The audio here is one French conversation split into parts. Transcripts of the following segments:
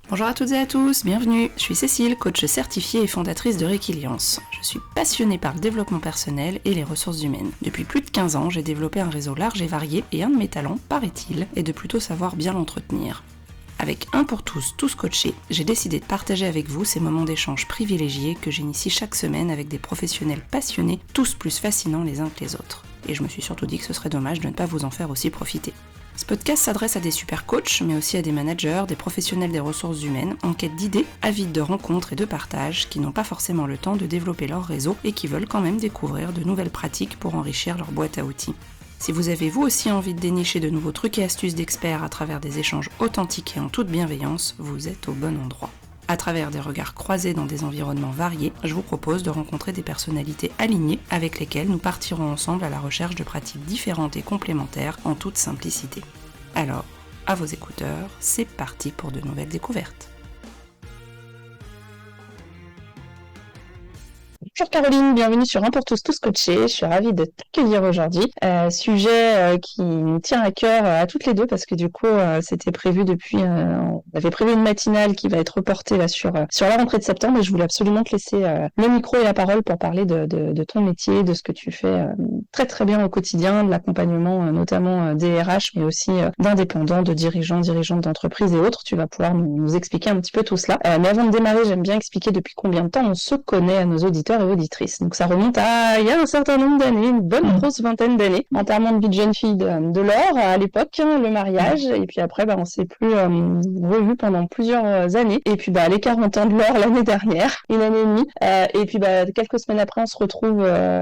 Bonjour à toutes et à tous, bienvenue. Je suis Cécile, coach certifiée et fondatrice de Réquiliance. Je suis passionnée par le développement personnel et les ressources humaines. Depuis plus de 15 ans, j'ai développé un réseau large et varié et un de mes talents, paraît-il, est de plutôt savoir bien l'entretenir. Avec Un pour tous, tous coachés, j'ai décidé de partager avec vous ces moments d'échange privilégiés que j'initie chaque semaine avec des professionnels passionnés, tous plus fascinants les uns que les autres. Et je me suis surtout dit que ce serait dommage de ne pas vous en faire aussi profiter. Ce podcast s'adresse à des super coachs, mais aussi à des managers, des professionnels des ressources humaines, en quête d'idées, avides de rencontres et de partage, qui n'ont pas forcément le temps de développer leur réseau et qui veulent quand même découvrir de nouvelles pratiques pour enrichir leur boîte à outils. Si vous avez vous aussi envie de dénicher de nouveaux trucs et astuces d'experts à travers des échanges authentiques et en toute bienveillance, vous êtes au bon endroit. À travers des regards croisés dans des environnements variés, je vous propose de rencontrer des personnalités alignées avec lesquelles nous partirons ensemble à la recherche de pratiques différentes et complémentaires en toute simplicité. Alors, à vos écouteurs, c'est parti pour de nouvelles découvertes. Bonjour Caroline, bienvenue sur Un pour tous, tous coachés. Je suis ravie de t'accueillir aujourd'hui. Sujet qui nous tient à cœur à toutes les deux parce que du coup, c'était prévu on avait prévu une matinale qui va être reportée là sur la rentrée de septembre et je voulais absolument te laisser le micro et la parole pour parler de ton métier, de ce que tu fais très très bien au quotidien, de l'accompagnement notamment des RH, mais aussi d'indépendants, de dirigeantes d'entreprises et autres. Tu vas pouvoir nous expliquer un petit peu tout cela. Mais avant de démarrer, j'aime bien expliquer depuis combien de temps on se connaît à nos auditeurs et auditrices. Donc ça remonte à il y a un certain nombre d'années, une bonne grosse vingtaine d'années. Enterrement de vie de jeune fille de Laure à l'époque, le mariage, et puis après on s'est plus revus pendant plusieurs années. Et puis les 40 ans de Laure l'année dernière, une année et demie. Et puis quelques semaines après, on se retrouve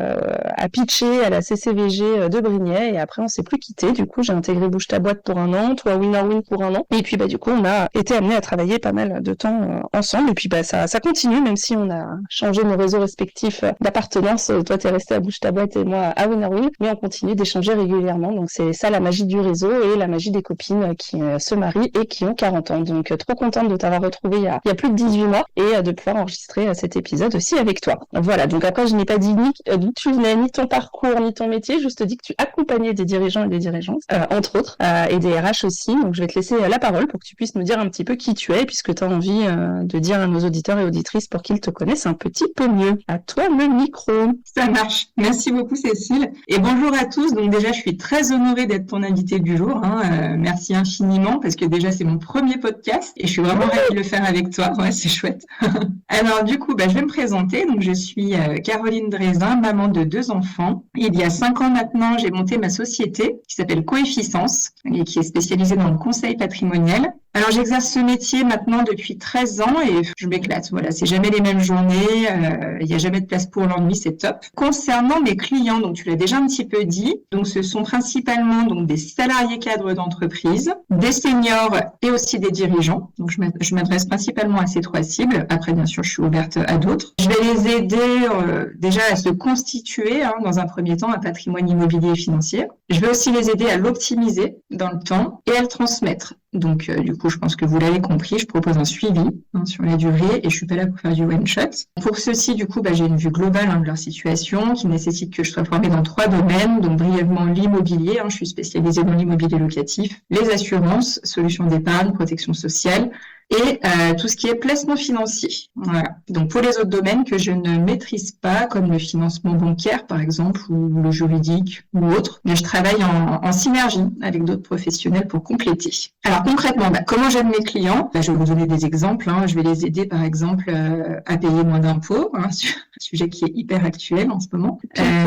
à pitcher à la CCVG de Brignais, et après on s'est plus quitté. Du coup, j'ai intégré Bouge ta boîte pour un an, toi Winner Win pour un an. Et puis du coup, on a été amenés à travailler pas mal de temps ensemble. Et puis ça continue, même si on a changé nos réseaux respectifs d'appartenance. Toi, t'es resté à Bouge ta boîte et moi à Winner Win, mais on continue d'échanger régulièrement. Donc c'est ça la magie du réseau et la magie des copines qui se marient et qui ont 40 ans. Donc trop contente de t'avoir retrouvé il y a plus de 18 mois et de pouvoir enregistrer cet épisode aussi avec toi. Voilà, donc après je n'ai pas dit d'où tu venais, ni ton parcours, ni ton métier, juste dit que tu accompagnais des dirigeants et des dirigeantes, entre autres, et des RH aussi. Donc je vais te laisser la parole pour que tu puisses nous dire un petit peu qui tu es, puisque tu as envie de dire à nos auditeurs et auditrices pour qu'ils te connaissent un petit peu mieux. À toi le micro. Ça marche. Merci beaucoup Cécile. Et bonjour à tous. Donc déjà, je suis très honorée d'être ton invitée du jour. Merci infiniment parce que déjà, c'est mon premier podcast et je suis vraiment ravie de le faire avec toi. Ouais, c'est chouette. Alors du coup, je vais me présenter. Donc je suis Caroline Drézin, maman de 2 enfants. Il y a 5 ans maintenant, j'ai monté ma société qui s'appelle Coefficience et qui est spécialisée dans le conseil patrimonial. Alors j'exerce ce métier maintenant depuis 13 ans et je m'éclate. Voilà, c'est jamais les mêmes journées, il n'y a jamais de place pour l'ennui, c'est top. Concernant mes clients, donc tu l'as déjà un petit peu dit, donc ce sont principalement donc des salariés cadres d'entreprise, des seniors et aussi des dirigeants. Donc je m'adresse principalement à ces 3 cibles. Après bien sûr, je suis ouverte à d'autres. Je vais les aider déjà à se constituer dans un premier temps un patrimoine immobilier et financier. Je vais aussi les aider à l'optimiser dans le temps et à le transmettre. Donc, du coup, je pense que vous l'avez compris, je propose un suivi sur la durée et je suis pas là pour faire du one-shot. Pour ceci, du coup, j'ai une vue globale de leur situation qui nécessite que je sois formée dans 3 domaines. Donc, brièvement, l'immobilier, je suis spécialisée dans l'immobilier locatif, les assurances, solutions d'épargne, protection sociale et tout ce qui est placement financier. Voilà. Donc, pour les autres domaines que je ne maîtrise pas, comme le financement bancaire, par exemple, ou le juridique ou autre, mais je travaille en synergie avec d'autres professionnels pour compléter. Alors, concrètement, comment j'aide mes clients ? Je vais vous donner des exemples. Je vais les aider, par exemple, à payer moins d'impôts, un sujet qui est hyper actuel en ce moment.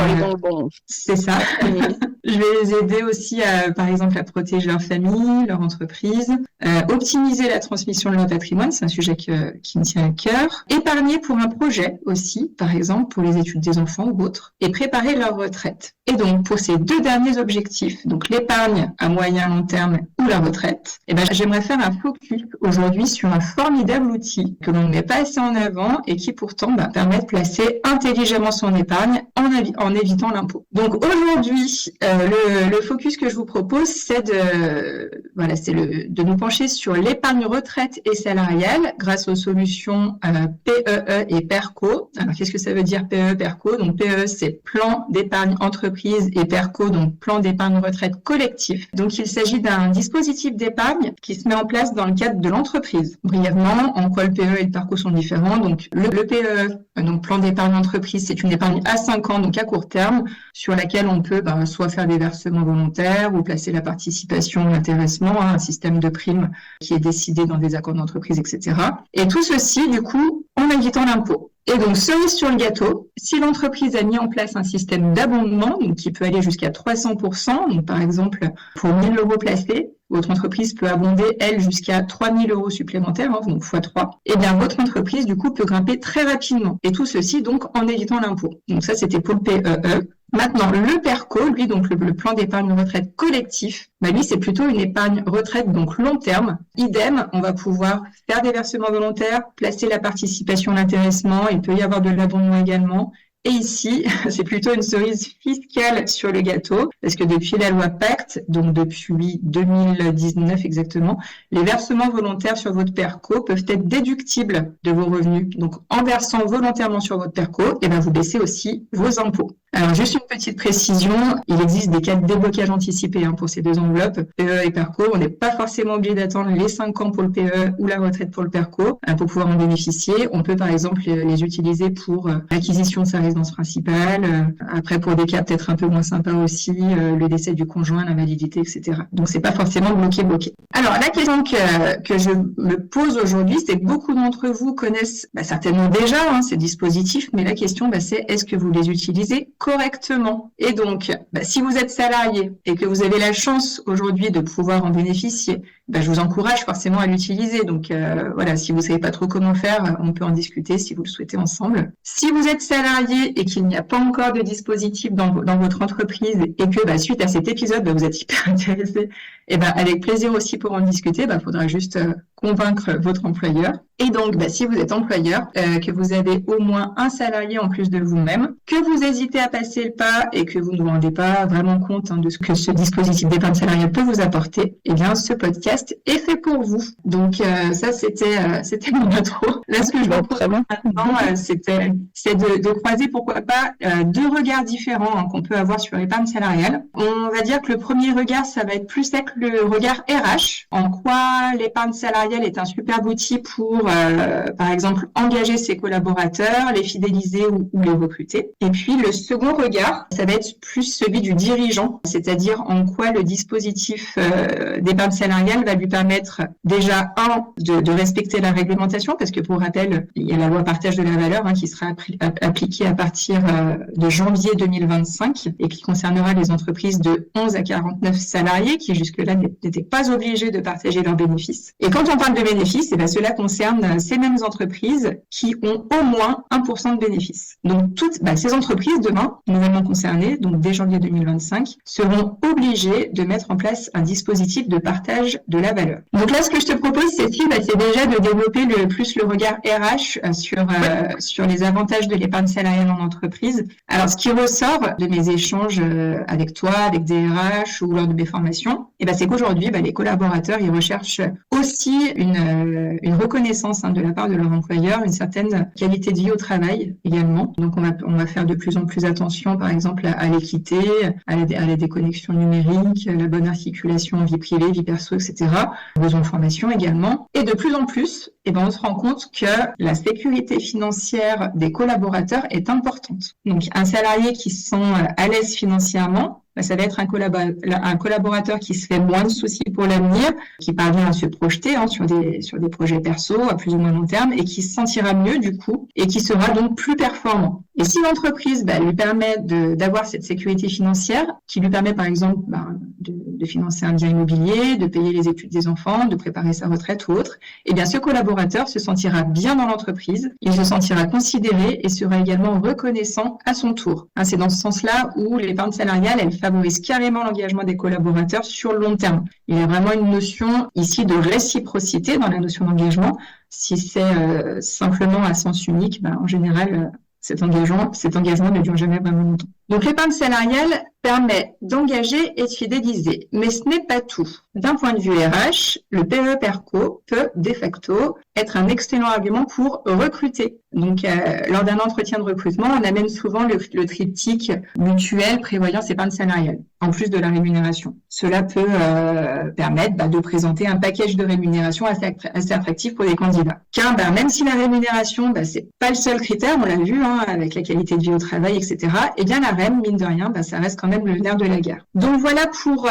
C'est ça. Je vais les aider aussi, par exemple, à protéger leur famille, leur entreprise, optimiser la transmission de leur patrimoine, c'est un sujet qui me tient à cœur, épargner pour un projet aussi, par exemple, pour les études des enfants ou autres, et préparer leur retraite. Et donc, pour ces 2 derniers objectifs, donc l'épargne à moyen long terme ou la retraite, j'aimerais faire un focus aujourd'hui sur un formidable outil que l'on ne met pas assez en avant et qui pourtant permet de placer placer intelligemment son épargne en évitant l'impôt. Donc aujourd'hui, le focus que je vous propose, c'est de nous pencher sur l'épargne retraite et salariale grâce aux solutions PEE et PERCO. Alors qu'est-ce que ça veut dire PEE, PERCO? Donc PEE, c'est plan d'épargne entreprise et PERCO, donc plan d'épargne retraite collectif. Donc il s'agit d'un dispositif d'épargne qui se met en place dans le cadre de l'entreprise. Brièvement, en quoi le PEE et le PERCO sont différents? Donc le PEE, donc plan d'épargne entreprise, c'est une épargne à 5 ans, donc à court terme, sur laquelle on peut soit faire des versements volontaires ou placer la participation, l'intéressement, un système de primes qui est décidé dans des accords d'entreprise, etc. Et tout ceci, du coup, en évitant l'impôt. Et donc, cerise sur le gâteau, si l'entreprise a mis en place un système d'abondement, donc qui peut aller jusqu'à 300%, donc par exemple, pour 1 000 € placés, votre entreprise peut abonder, elle, jusqu'à 3 000 € supplémentaires, donc x3, et bien votre entreprise, du coup, peut grimper très rapidement. Et tout ceci, donc, en évitant l'impôt. Donc ça, c'était pour le PEE. Maintenant, le PERCO, lui, donc le plan d'épargne retraite collectif, lui, c'est plutôt une épargne retraite, donc long terme. Idem, on va pouvoir faire des versements volontaires, placer la participation, l'intéressement, il peut y avoir de l'abondement également. Et ici, c'est plutôt une cerise fiscale sur le gâteau, parce que depuis la loi Pacte, donc depuis 2019 exactement, les versements volontaires sur votre PERCO peuvent être déductibles de vos revenus. Donc, en versant volontairement sur votre PERCO, vous baissez aussi vos impôts. Alors, juste une petite précision, il existe des cas de déblocage anticipé pour ces deux enveloppes, PE et PERCO. On n'est pas forcément obligé d'attendre les 5 ans pour le PE ou la retraite pour le PERCO pour pouvoir en bénéficier. On peut, par exemple, les utiliser pour l'acquisition de sa résidence principale, après pour des cas peut-être un peu moins sympas aussi, le décès du conjoint, l'invalidité, etc. Donc, c'est pas forcément bloqué. Alors, la question que je me pose aujourd'hui, c'est que beaucoup d'entre vous connaissent certainement déjà ces dispositifs, mais la question, c'est est-ce que vous les utilisez correctement? Et donc, si vous êtes salarié et que vous avez la chance aujourd'hui de pouvoir en bénéficier, je vous encourage forcément à l'utiliser. Donc voilà, si vous savez pas trop comment faire, on peut en discuter si vous le souhaitez ensemble. Si vous êtes salarié et qu'il n'y a pas encore de dispositif dans votre entreprise et que suite à cet épisode, vous êtes hyper intéressé, avec plaisir aussi pour en discuter, faudra juste convaincre votre employeur. Et donc, si vous êtes employeur, que vous avez au moins un salarié en plus de vous-même, que vous hésitez à passer le pas et que vous ne vous rendez pas vraiment compte de ce que ce dispositif d'épargne salariale peut vous apporter, ce podcast est fait pour vous. Donc, ça, c'était mon intro. Là, ce que je vous propose maintenant, c'est de croiser, pourquoi pas, deux regards différents qu'on peut avoir sur l'épargne salariale. On va dire que le premier regard, ça va être plus avec le regard RH, en quoi l'épargne salariale est un superbe outil pour par exemple, engager ses collaborateurs, les fidéliser ou les recruter. Et puis, le second regard, ça va être plus celui du dirigeant, c'est-à-dire en quoi le dispositif d'épargne salariale va lui permettre déjà, de respecter la réglementation, parce que pour rappel, il y a la loi partage de la valeur qui sera appliquée à partir de janvier 2025 et qui concernera les entreprises de 11 à 49 salariés qui jusque-là n'étaient pas obligés de partager leurs bénéfices. Et quand on parle de bénéfices, cela concerne ces mêmes entreprises qui ont au moins 1% de bénéfices. Donc, toutes ces entreprises, demain, nouvellement concernées, donc dès janvier 2025, seront obligées de mettre en place un dispositif de partage de la valeur. Donc là, ce que je te propose, Cécile, c'est déjà de développer le regard RH sur les avantages de l'épargne salariale en entreprise. Alors, ce qui ressort de mes échanges avec toi, avec des RH ou lors de mes formations, c'est qu'aujourd'hui, les collaborateurs, ils recherchent aussi une reconnaissance de la part de leur employeur, une certaine qualité de vie au travail également. Donc, on va faire de plus en plus attention, par exemple, à l'équité, à la déconnexion numérique, la bonne articulation vie privée, vie perso, etc. Besoin de formation également. Et de plus en plus, on se rend compte que la sécurité financière des collaborateurs est importante. Donc, un salarié qui se sent à l'aise financièrement, ça va être un collaborateur qui se fait moins de soucis pour l'avenir, qui parvient à se projeter sur des projets perso à plus ou moins long terme et qui se sentira mieux du coup et qui sera donc plus performant. Et si l'entreprise lui permet d'avoir cette sécurité financière, qui lui permet par exemple de financer un bien immobilier, de payer les études des enfants, de préparer sa retraite ou autre, ce collaborateur se sentira bien dans l'entreprise, il se sentira considéré et sera également reconnaissant à son tour. C'est dans ce sens-là où l'épargne salariale, elle favorise carrément l'engagement des collaborateurs sur le long terme. Il y a vraiment une notion ici de réciprocité dans la notion d'engagement. Si c'est simplement à sens unique, en général, cet engagement ne dure jamais vraiment longtemps. Donc, l'épargne salariale permet d'engager et de fidéliser. Mais ce n'est pas tout. D'un point de vue RH, le PE-PERCO peut, de facto, être un excellent argument pour recruter. Donc, lors d'un entretien de recrutement, on amène souvent le triptyque mutuelle, prévoyance, épargne salariale, en plus de la rémunération. Cela peut permettre de présenter un package de rémunération assez attractif pour les candidats. Car même si la rémunération, c'est pas le seul critère, on l'a vu, avec la qualité de vie au travail, etc., eh bien la REM, mine de rien, ça reste quand même le nerf de la guerre. Donc voilà pour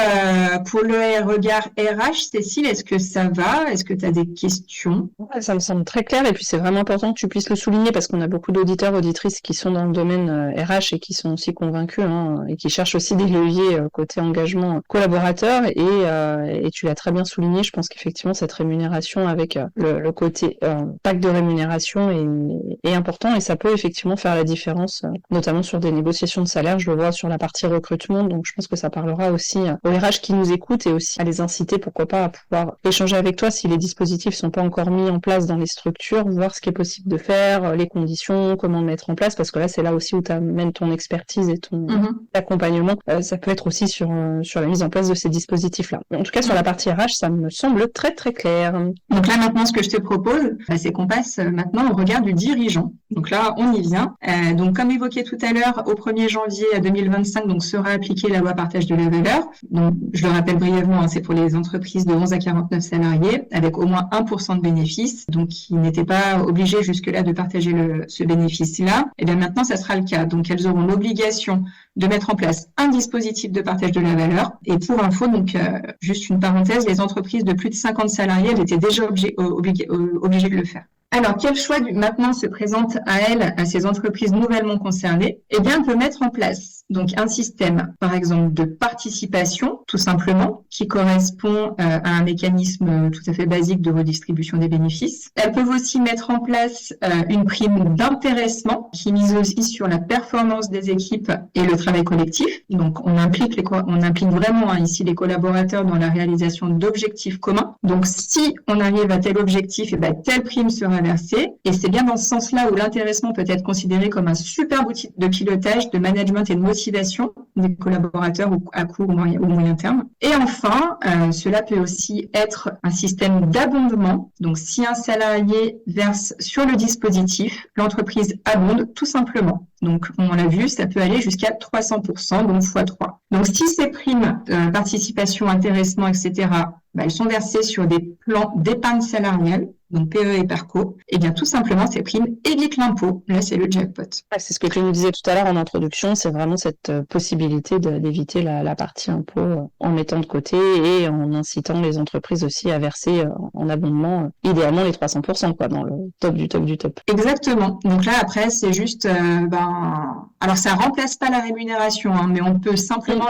le regard RH. Cécile, est-ce que ça va? Est-ce que tu as des questions? Ouais, ça me semble très clair et puis c'est vraiment important que tu puisses le souligner parce qu'on a beaucoup d'auditeurs, auditrices qui sont dans le domaine RH et qui sont aussi convaincus et qui cherchent aussi des leviers côté engagement collaborateur et tu l'as très bien souligné. Je pense qu'effectivement cette rémunération avec le côté pacte de rémunération est important et ça peut effectivement faire la différence, notamment sur des négociations de salaire. Je le vois sur la partie recrutement, donc je pense que ça parlera aussi aux RH qui nous écoutent et aussi à les inciter, pourquoi pas, à pouvoir échanger avec toi si les dispositifs sont pas encore mis en place dans les structures, voir ce qui est possible de faire, les conditions, comment mettre en place, parce que là c'est là aussi où tu amènes ton expertise et ton accompagnement. Ça peut être aussi sur la mise en place de ces dispositifs-là. Mais en tout cas sur la partie RH, ça me semble très très clair. Donc là maintenant ce que je te propose, c'est qu'on passe maintenant au regard du dirigeant. Donc là on y vient. Donc comme évoqué tout à l'heure, au 1er janvier 2025 donc sera appliquée la loi partage de la valeur. Donc je le rappelle brièvement, c'est pour les entreprises de 11 à 49 salariés avec au moins 1% de bénéfices, donc qui n'étaient pas obligés jusque-là de partager ce bénéfice-là. Et bien maintenant ça sera le cas. Donc elles auront l'obligation de mettre en place un dispositif de partage de la valeur. Et pour info, donc juste une parenthèse, les entreprises de plus de 50 salariés, elles étaient déjà obligées de le faire. Alors, quel choix maintenant se présente à ces entreprises nouvellement concernées? Eh bien, on peut mettre en place donc un système, par exemple, de participation, tout simplement, qui correspond à un mécanisme tout à fait basique de redistribution des bénéfices. Elles peuvent aussi mettre en place une prime d'intéressement qui mise aussi sur la performance des équipes et le travail collectif. Donc, on implique vraiment ici les collaborateurs dans la réalisation d'objectifs communs. Donc, si on arrive à tel objectif, telle prime sera versée. Et c'est bien dans ce sens-là où l'intéressement peut être considéré comme un super outil de pilotage, de management et de motivation des collaborateurs à court ou moyen terme. Et enfin, cela peut aussi être un système d'abondement. Donc, si un salarié verse sur le dispositif, l'entreprise abonde tout simplement. Donc, on l'a vu, ça peut aller jusqu'à 300%, donc x3. Donc, si ces primes, participation, intéressement, etc., elles sont versées sur des plans d'épargne salariale, donc PE et PERCO, et bien tout simplement, ces primes évitent l'impôt. Là, c'est le jackpot. C'est ce que tu nous disais tout à l'heure en introduction, c'est vraiment cette possibilité d'éviter la partie impôt en mettant de côté et en incitant les entreprises aussi à verser en abondement, idéalement les 300%, dans le top du top du top. Exactement. Donc là, après, c'est juste, alors ça remplace pas la rémunération, mais on peut simplement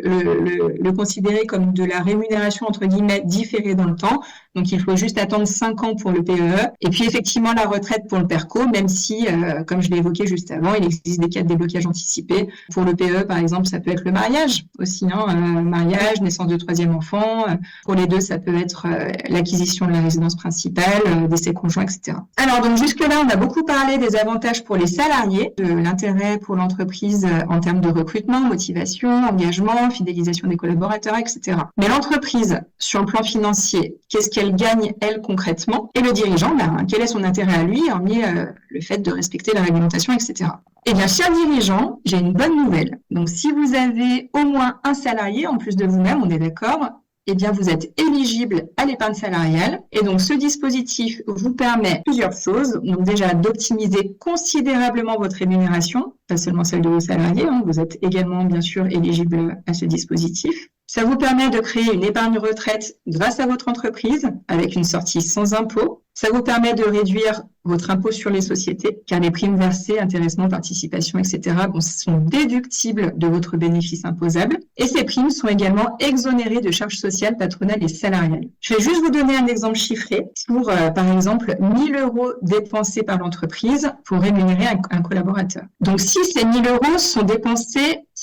le considérer comme de la rémunération, entre guillemets, différée dans le temps. Donc, il faut juste attendre 5 ans pour le PEE. Et puis, effectivement, la retraite pour le PERCO, même si, comme je l'ai évoqué juste avant, il existe des cas de déblocage anticipé. Pour le PEE, par exemple, ça peut être le mariage aussi, mariage, naissance de 3e enfant. Pour les deux, ça peut être l'acquisition de la résidence principale, décès conjoint, etc. Alors, donc, jusque-là, on a beaucoup parlé des avantages pour les salariés, de l'intérêt pour l'entreprise en termes de recrutement, motivation, engagement, fidélisation des collaborateurs, etc. Mais l'entreprise, sur le plan financier, qu'est-ce qu'elle gagne, elle, concrètement? Et le dirigeant, quel est son intérêt à lui, hormis le fait de respecter la réglementation, etc. Eh bien, cher dirigeant, j'ai une bonne nouvelle. Donc, si vous avez au moins un salarié, en plus de vous-même, on est d'accord, eh bien, vous êtes éligible à l'épargne salariale. Et donc, ce dispositif vous permet plusieurs choses. Donc, déjà, d'optimiser considérablement votre rémunération, pas seulement celle de vos salariés. Vous êtes également, bien sûr, éligible à ce dispositif. Ça vous permet de créer une épargne retraite grâce à votre entreprise avec une sortie sans impôt. Ça vous permet de réduire votre impôt sur les sociétés, car les primes versées, intéressement, participation, etc., sont déductibles de votre bénéfice imposable. Et ces primes sont également exonérées de charges sociales, patronales et salariales. Je vais juste vous donner un exemple chiffré pour, par exemple, 1 000 € dépensés par l'entreprise pour rémunérer un collaborateur. Donc, si ces 1 000 € sont dépensés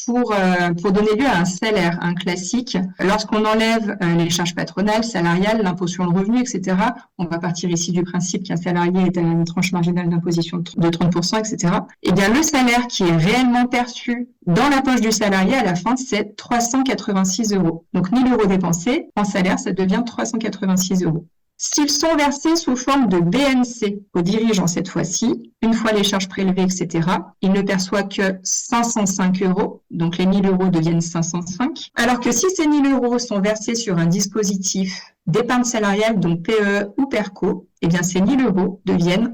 pour donner lieu à un salaire, un classique. Lorsqu'on enlève les charges patronales, salariales, l'impôt sur le revenu, etc., on va partir ici du principe qu'un salarié est à une tranche marginale d'imposition de 30%, etc. Eh bien, le salaire qui est réellement perçu dans la poche du salarié, à la fin, c'est 386 euros. Donc, 1 000 euros dépensés, en salaire, ça devient 386 euros. S'ils sont versés sous forme de BNC aux dirigeants cette fois-ci, une fois les charges prélevées, etc., ils ne perçoivent que 505 euros, donc les 1 000 euros deviennent 505. Alors que si ces 1 000 euros sont versés sur un dispositif d'épargne salariale, donc PEE ou PERCO, eh bien ces 1 000 euros deviennent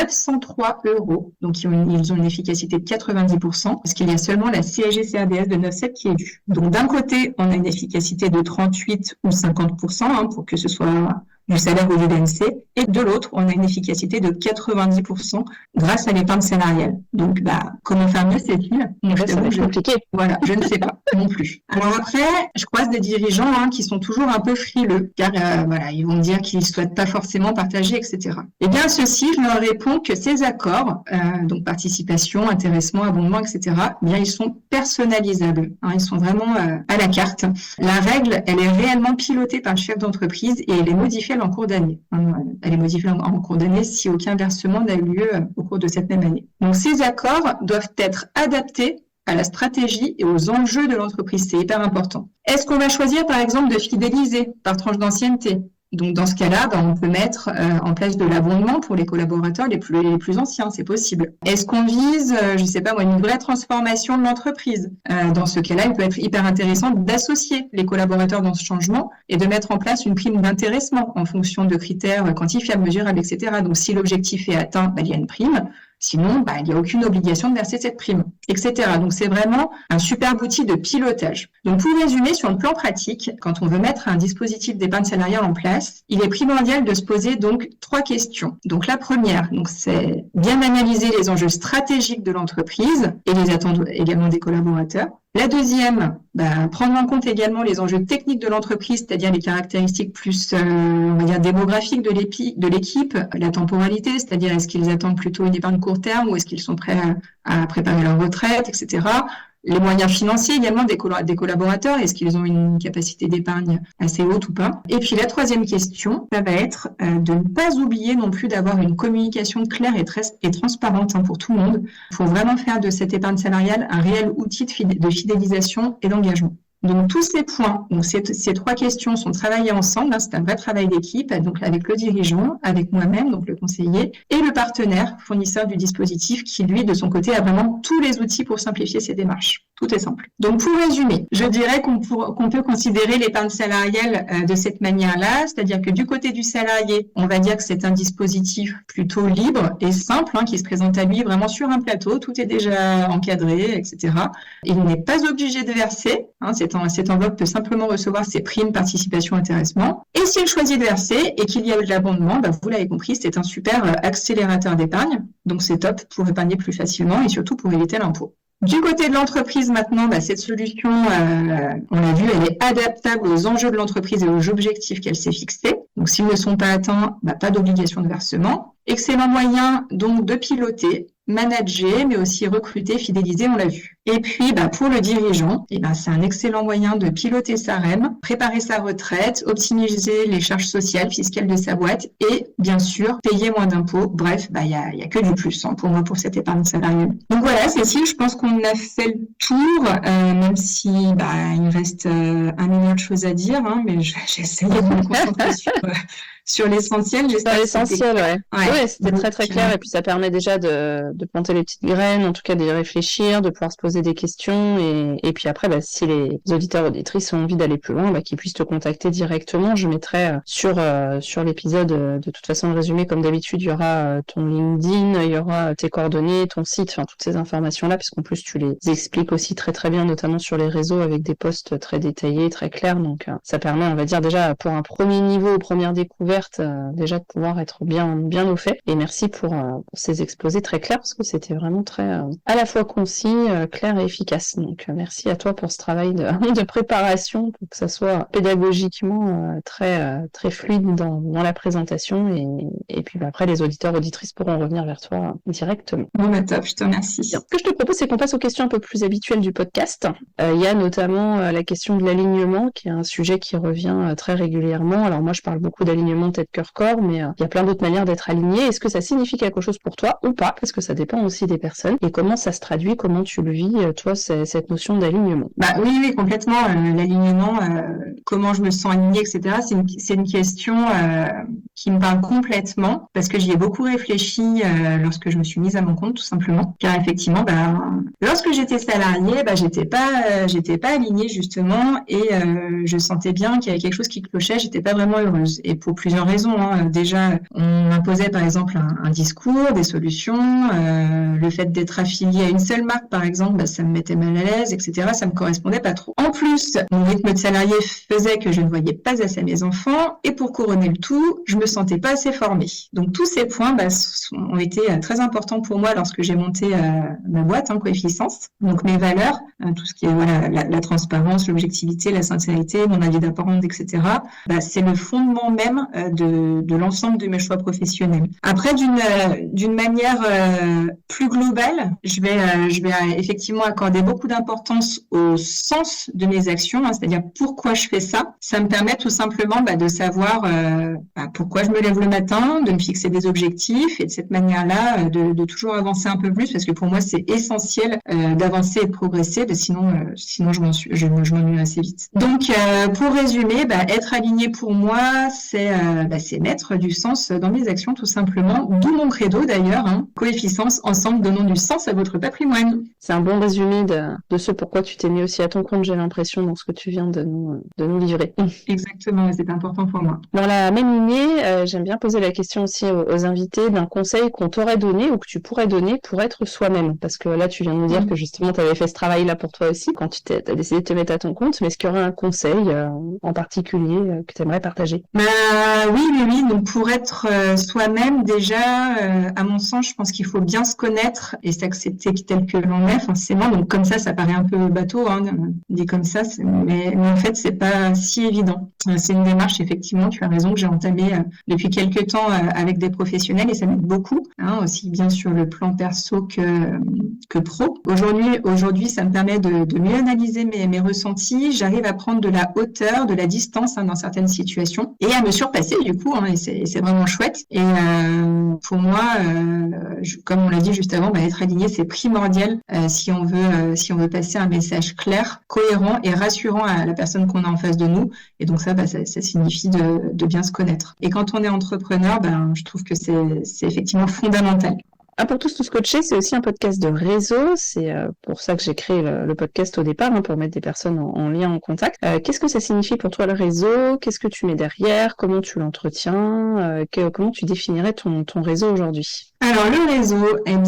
903 euros, donc ils ont une efficacité de 90%, parce qu'il y a seulement la CSG-CRDS de 9,7 qui est due. Donc d'un côté, on a une efficacité de 38 ou 50%, pour que ce soit du salaire ou du BNC, et de l'autre, on a une efficacité de 90% grâce à l'épargne salariale. Donc, comment faire mieux, Cécile? C'est compliqué. Voilà, je ne sais pas non plus. Alors après, je croise des dirigeants qui sont toujours un peu frileux, car ils vont dire qu'ils ne souhaitent pas forcément partager, etc. Eh bien, ceci, je leur réponds que ces accords, donc participation, intéressement, abondement, etc., eh bien, ils sont personnalisables. Ils sont vraiment à la carte. La règle, elle est réellement pilotée par le chef d'entreprise et elle est modifiée en cours d'année. Elle est modifiée en cours d'année si aucun versement n'a eu lieu au cours de cette même année. Donc, ces accords doivent être adaptés à la stratégie et aux enjeux de l'entreprise. C'est hyper important. Est-ce qu'on va choisir, par exemple, de fidéliser par tranche d'ancienneté? Donc, dans ce cas-là, on peut mettre en place de l'abondement pour les collaborateurs les plus anciens, c'est possible. Est-ce qu'on vise, une vraie transformation de l'entreprise? Dans ce cas-là, il peut être hyper intéressant d'associer les collaborateurs dans ce changement et de mettre en place une prime d'intéressement en fonction de critères quantifiables, mesurables, etc. Donc, si l'objectif est atteint, il y a une prime. Sinon, il n'y a aucune obligation de verser cette prime, etc. Donc, c'est vraiment un superbe outil de pilotage. Donc, pour résumer, sur le plan pratique, quand on veut mettre un dispositif d'épargne salariale en place, il est primordial de se poser donc 3 questions. Donc, la première, c'est bien analyser les enjeux stratégiques de l'entreprise et les attentes également des collaborateurs. La deuxième, prendre en compte également les enjeux techniques de l'entreprise, c'est-à-dire les caractéristiques plus, démographiques de l'équipe, la temporalité, c'est-à-dire est-ce qu'ils attendent plutôt une épargne court terme ou est-ce qu'ils sont prêts à préparer leur retraite, etc. Les moyens financiers également des collaborateurs, est-ce qu'ils ont une capacité d'épargne assez haute ou pas? Et puis la troisième question, ça va être de ne pas oublier non plus d'avoir une communication claire et transparente pour tout le monde, pour vraiment faire de cette épargne salariale un réel outil de fidélisation et d'engagement. Donc tous ces points, donc ces 3 questions sont travaillées ensemble, c'est un vrai travail d'équipe, donc avec le dirigeant, avec moi-même, donc le conseiller, et le partenaire fournisseur du dispositif qui, lui, de son côté, a vraiment tous les outils pour simplifier ses démarches. Tout est simple. Donc pour résumer, je dirais qu'on peut considérer l'épargne salariale de cette manière-là, c'est-à-dire que du côté du salarié, on va dire que c'est un dispositif plutôt libre et simple, qui se présente à lui vraiment sur un plateau, tout est déjà encadré, etc. Il n'est pas obligé de verser, cette enveloppe peut simplement recevoir ses primes, participation, intéressement. Et s'il choisit de verser et qu'il y a eu de l'abondement, vous l'avez compris, c'est un super accélérateur d'épargne. Donc c'est top pour épargner plus facilement et surtout pour éviter l'impôt. Du côté de l'entreprise maintenant, cette solution, on l'a vu, elle est adaptable aux enjeux de l'entreprise et aux objectifs qu'elle s'est fixés. Donc s'ils ne sont pas atteints, pas d'obligation de versement. Excellent moyen donc de piloter, manager, mais aussi recruter, fidéliser, on l'a vu. Et puis, pour le dirigeant, c'est un excellent moyen de piloter sa REM, préparer sa retraite, optimiser les charges sociales, fiscales de sa boîte et, bien sûr, payer moins d'impôts. Bref, y a que du plus pour moi pour cette épargne salariale. Donc voilà, Cécile, je pense qu'on a fait le tour, même si il me reste 1 million de choses à dire, mais j'ai essayé de me concentrer sur l'essentiel. Sur l'essentiel, ouais, c'était très très clair et puis ça permet déjà de planter les petites graines, en tout cas d'y réfléchir, de pouvoir se poser des questions et puis après, si les auditeurs auditrices ont envie d'aller plus loin, qu'ils puissent te contacter directement. Je mettrai sur l'épisode, de toute façon, le résumé comme d'habitude, il y aura ton LinkedIn, il y aura tes coordonnées, ton site, toutes ces informations-là, puisqu'en plus tu les expliques aussi très très bien, notamment sur les réseaux avec des posts très détaillés, très clairs. Donc ça permet, on va dire déjà pour un premier niveau, première découverte, déjà de pouvoir être bien au fait. Et merci pour ces exposés très clairs parce que c'était vraiment très à la fois concis, clair claire et efficace. Donc, merci à toi pour ce travail de préparation pour que ça soit pédagogiquement très fluide dans la présentation. Et puis après, les auditeurs, auditrices pourront revenir vers toi directement. Bon, top, je te remercie. Bien. Ce que je te propose, c'est qu'on passe aux questions un peu plus habituelles du podcast. Il y a notamment la question de l'alignement, qui est un sujet qui revient très régulièrement. Alors moi, je parle beaucoup d'alignement tête-cœur-corps, mais il y a plein d'autres manières d'être aligné. Est-ce que ça signifie quelque chose pour toi ou pas? Parce que ça dépend aussi des personnes. Et comment ça se traduit, comment tu le vis, toi, cette notion d'alignement? Oui, complètement. L'alignement, comment je me sens alignée, etc. C'est une question qui me parle complètement parce que j'y ai beaucoup réfléchi lorsque je me suis mise à mon compte, tout simplement. Car effectivement, lorsque j'étais salariée, j'étais pas alignée justement et je sentais bien qu'il y avait quelque chose qui clochait. J'étais pas vraiment heureuse et pour plusieurs raisons. Déjà, on m'imposait par exemple un discours, des solutions, le fait d'être affiliée à une seule marque par exemple, ça me mettait mal à l'aise, etc. Ça me correspondait pas trop. En plus, mon rythme de salarié faisait que je ne voyais pas assez mes enfants et pour couronner le tout, je me sentais pas assez formée. Donc tous ces points ont été très importants pour moi lorsque j'ai monté ma boîte, Coefficence. Donc mes valeurs, tout ce qui est la transparence, l'objectivité, la sincérité, mon avis d'apparence, etc. C'est le fondement même de l'ensemble de mes choix professionnels. Après, d'une manière plus globale, je vais effectivement accorder beaucoup d'importance au sens de mes actions, c'est-à-dire pourquoi je fais ça. Ça me permet tout simplement de savoir pourquoi je me lève le matin, de me fixer des objectifs et de cette manière-là de toujours avancer un peu plus parce que pour moi c'est essentiel d'avancer et de progresser, sinon je m'ennuie assez vite. Donc pour résumer, être aligné pour moi c'est mettre du sens dans mes actions tout simplement, d'où mon credo d'ailleurs, Coefficence, ensemble donnons du sens à votre patrimoine. C'est un bon résumé de ce pourquoi tu t'es mis aussi à ton compte, j'ai l'impression, dans ce que tu viens de nous livrer. Exactement, c'est important pour moi. Dans la même lignée, j'aime bien poser la question aussi aux invités d'un conseil qu'on t'aurait donné ou que tu pourrais donner pour être soi-même. Parce que là, tu viens de nous dire que justement, tu avais fait ce travail-là pour toi aussi quand tu t'as décidé de te mettre à ton compte. Mais est-ce qu'il y aurait un conseil en particulier que tu aimerais partager? Oui. Donc pour être soi-même, déjà, à mon sens, je pense qu'il faut bien se connaître et s'accepter tel que l'on est, forcément. Donc comme ça paraît un peu bateau, dit comme ça, mais en fait, c'est pas si évident. C'est une démarche, effectivement, tu as raison, que j'ai entamée depuis quelques temps avec des professionnels et ça m'aide beaucoup, aussi bien sur le plan perso que pro. Aujourd'hui, ça me permet de mieux analyser mes ressentis. J'arrive à prendre de la hauteur, de la distance dans certaines situations et à me surpasser du coup. Et c'est vraiment chouette. Et pour moi, comme on l'a dit juste avant, être aligné, c'est primordial si on veut passer un message clair, cohérent et rassurant à la personne qu'on a en face de nous. Et donc ça signifie de bien se connaître. Et quand on est entrepreneur, je trouve que c'est effectivement fondamental. Pour tous coachés, c'est aussi un podcast de réseau. C'est pour ça que j'ai créé le podcast au départ, pour mettre des personnes en lien, en contact. Qu'est-ce que ça signifie pour toi le réseau? Qu'est-ce que tu mets derrière? Comment tu l'entretiens? Comment tu définirais ton réseau aujourd'hui? Alors le réseau,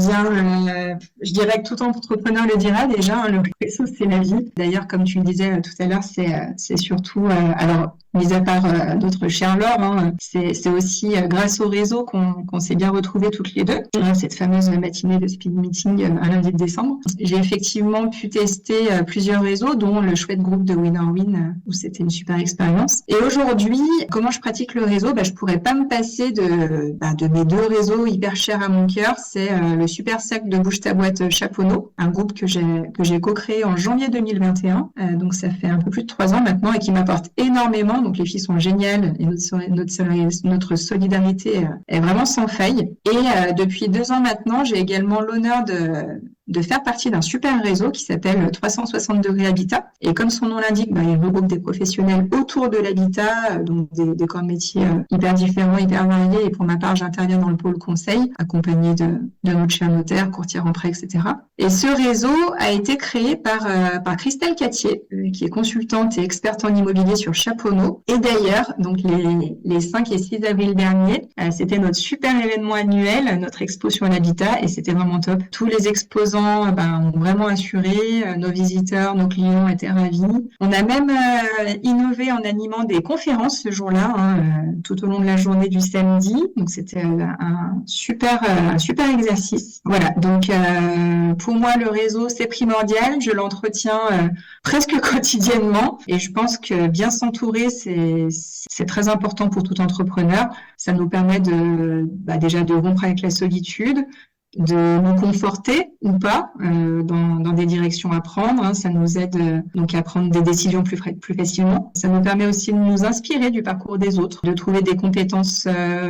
je dirais que tout entrepreneur le dira déjà, le réseau c'est la vie. D'ailleurs, comme tu le disais tout à l'heure, c'est surtout, mis à part notre chère Laure, c'est aussi grâce au réseau qu'on s'est bien retrouvés toutes les deux. Cette fameuse matinée de speed meeting un lundi de décembre. J'ai effectivement pu tester plusieurs réseaux, dont le chouette groupe de Win-or-Win, où c'était une super expérience. Et aujourd'hui, comment je pratique le réseau? Je pourrais pas me passer de mes deux réseaux hyper chers à mon cœur. C'est le super cercle de Bouge ta boîte Chaponneau, un groupe que j'ai co-créé en janvier 2021. Donc ça fait un peu plus de 3 ans maintenant et qui m'apporte énormément. Donc les filles sont géniales et notre solidarité est vraiment sans faille. Et depuis 2 ans maintenant, j'ai également l'honneur de faire partie d'un super réseau qui s'appelle 360 degrés Habitat. Et comme son nom l'indique, il regroupe des professionnels autour de l'habitat, donc des corps de métiers hyper différents, hyper variés. Et pour ma part, j'interviens dans le pôle conseil, accompagné de notre chère notaire, courtière en prêt, etc. Et ce réseau a été créé par Christelle Cattier, qui est consultante et experte en immobilier sur Chaponneau. Et d'ailleurs, donc les 5 et 6 avril dernier, c'était notre super événement annuel, notre expo sur l'habitat, et c'était vraiment top. Tous les exposants événements ont vraiment assuré. Nos visiteurs, nos clients étaient ravis. On a même innové en animant des conférences ce jour-là, tout au long de la journée du samedi. Donc c'était un super exercice. Voilà. Donc pour moi, le réseau c'est primordial. Je l'entretiens presque quotidiennement, et je pense que bien s'entourer c'est très important pour tout entrepreneur. Ça nous permet déjà de rompre avec la solitude, de nous conforter ou pas dans des directions à prendre. Ça nous aide donc à prendre des décisions plus facilement. Ça nous permet aussi de nous inspirer du parcours des autres, de trouver des compétences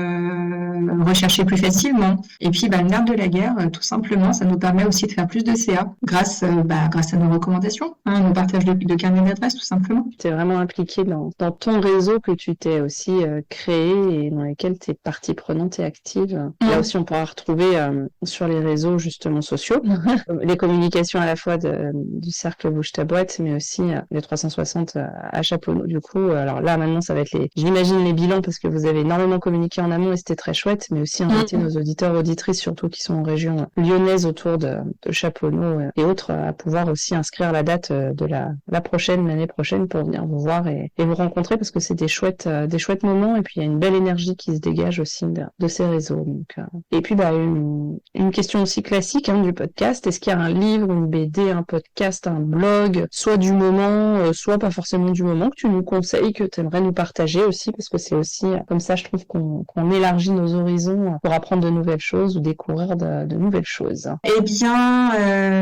recherchées plus facilement. Et puis le nerf de la guerre, tout simplement, ça nous permet aussi de faire plus de CA grâce à nos recommandations, nos partages de carnet d'adresses, tout simplement. Tu es vraiment impliqué dans ton réseau que tu t'es aussi créé et dans lequel tu es partie prenante et active. Là aussi, on pourra retrouver sur les réseaux justement sociaux, les communications à la fois du cercle Bouge ta boîte, mais aussi les 360 à Chaponneau. Du coup, alors là maintenant ça va être j'imagine les bilans, parce que vous avez énormément communiqué en amont et c'était très chouette, mais aussi inviter nos auditeurs auditrices, surtout qui sont en région lyonnaise autour de Chaponneau et autres, à pouvoir aussi inscrire la date de l'année prochaine pour venir vous voir et vous rencontrer, parce que c'est des chouettes moments, et puis il y a une belle énergie qui se dégage aussi de ces réseaux. Donc, et puis une question aussi classique du podcast: est-ce qu'il y a un livre, une BD, un podcast, un blog, soit du moment, soit pas forcément du moment, que tu nous conseilles, que tu aimerais nous partager aussi, parce que c'est aussi comme ça, je trouve qu'on élargit nos horizons pour apprendre de nouvelles choses ou découvrir de nouvelles choses. Eh bien,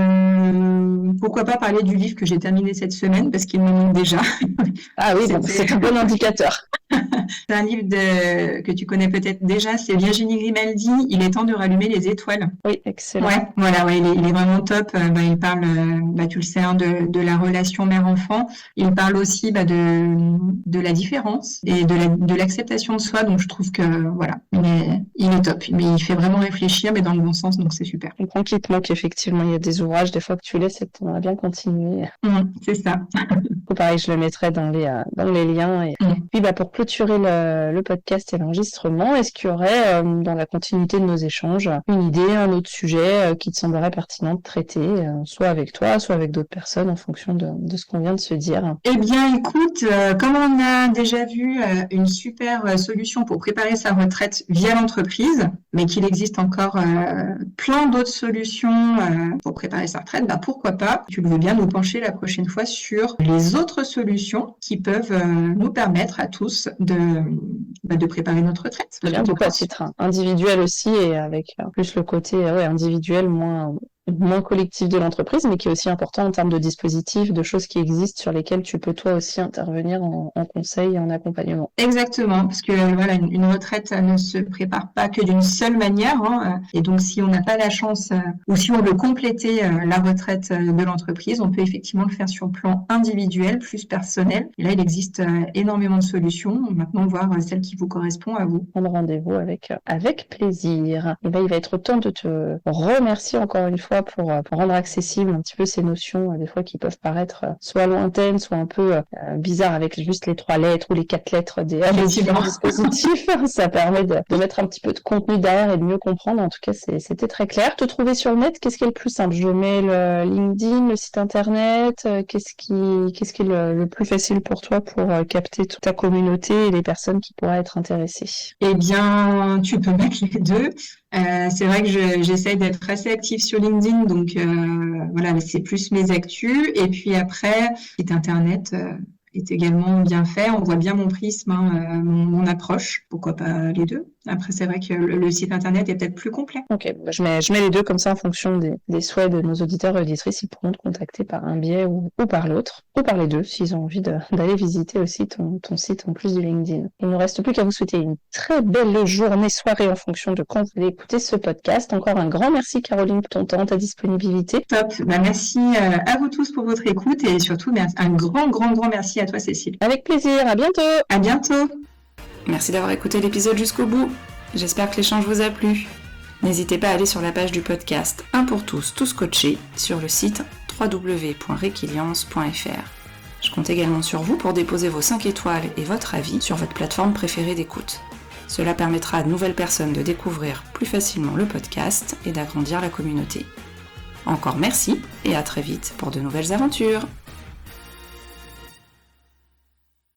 pourquoi pas parler du livre que j'ai terminé cette semaine, parce qu'il me manque déjà. Ah oui, c'est un bon indicateur. C'est un livre que tu connais peut-être déjà, c'est Virginie Grimaldi, Il est temps de rallumer les étoiles. Oui, excellent. Il est vraiment top. Il parle, tu le sais, de la relation mère-enfant. Il parle aussi de la différence et de l'acceptation de soi. Donc je trouve que il est top. Mais il fait vraiment réfléchir, mais dans le bon sens, donc c'est super. Je comprends qu'il te manque effectivement. Il y a des ouvrages des fois que tu laisses et que tu aimerais bien continuer. C'est ça. Pareil, je le mettrai dans les liens. Et puis pour clôturer le podcast et l'enregistrement, est-ce qu'il y aurait, dans la continuité de nos échanges, une idée, un autre sujet qui te semblerait pertinent de traiter, soit avec toi, soit avec d'autres personnes, en fonction de ce qu'on vient de se dire? Eh bien, écoute, comme on a déjà vu une super solution pour préparer sa retraite via l'entreprise, mais qu'il existe encore plein d'autres solutions pour préparer sa retraite, pourquoi pas, tu veux bien nous pencher la prochaine fois sur les autres solutions qui peuvent nous permettre à tous de préparer notre retraite. Bien, donc à titre individuel aussi, et avec plus le côté individuel, moins collectif de l'entreprise, mais qui est aussi important en termes de dispositifs, de choses qui existent sur lesquelles tu peux toi aussi intervenir en conseil et en accompagnement. Exactement, parce que une retraite ne se prépare pas que d'une seule manière, et donc si on n'a pas la chance ou si on veut compléter la retraite de l'entreprise, on peut effectivement le faire sur le plan individuel, plus personnel. Et là, il existe énormément de solutions. Maintenant, voir celle qui vous correspond à vous. Prendre rendez-vous avec plaisir. Et il va être temps de te remercier encore une fois pour rendre accessible un petit peu ces notions, des fois qui peuvent paraître soit lointaines, soit un peu bizarres, avec juste les 3 lettres ou les 4 lettres des différents dispositifs. Ça permet de mettre un petit peu de contenu derrière et de mieux comprendre. En tout cas, c'était très clair. Te trouver sur le net, qu'est-ce qui est le plus simple? Je mets le LinkedIn, le site internet. Qu'est-ce qui est le plus facile pour toi pour capter toute ta communauté et les personnes qui pourraient être intéressées? Eh bien, tu peux mettre les deux. C'est vrai que j'essaye d'être assez active sur LinkedIn, donc c'est plus mes actus. Et puis après, site internet est également bien fait. On voit bien mon prisme, mon approche. Pourquoi pas les deux? Après, c'est vrai que le site internet est peut-être plus complet. Ok, je mets les deux, comme ça, en fonction des souhaits de nos auditeurs et auditrices, ils pourront te contacter par un biais ou par l'autre, ou par les deux, s'ils ont envie d'aller visiter aussi ton site en plus du LinkedIn. Il ne nous reste plus qu'à vous souhaiter une très belle journée, soirée, en fonction de quand vous allez écouter ce podcast. Encore un grand merci, Caroline, pour ton temps, ta disponibilité. Top. Merci à vous tous pour votre écoute, et surtout, un grand merci à toi, Cécile. Avec plaisir. À bientôt. À bientôt. Merci d'avoir écouté l'épisode jusqu'au bout. J'espère que l'échange vous a plu. N'hésitez pas à aller sur la page du podcast Un pour tous, tous coachés, sur le site www.requiliance.fr. Je compte également sur vous pour déposer vos 5 étoiles et votre avis sur votre plateforme préférée d'écoute. Cela permettra à de nouvelles personnes de découvrir plus facilement le podcast et d'agrandir la communauté. Encore merci et à très vite pour de nouvelles aventures.